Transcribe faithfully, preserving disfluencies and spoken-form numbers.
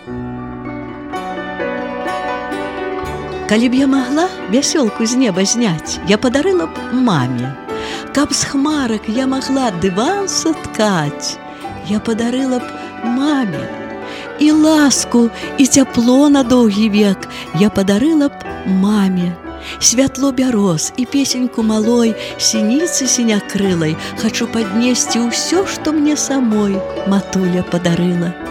Калі б я магла вясёлку з неба зняць, я падарыла б маме. Каб з хмарак я магла дыван саткаць, я падарыла б маме. І ласку, і цяпло на доўгі век я падарыла б маме. Святло бяроз і песеньку малой, сініцы сінякрылай хачу паднесці ўсё, што мне самой матуля падарыла.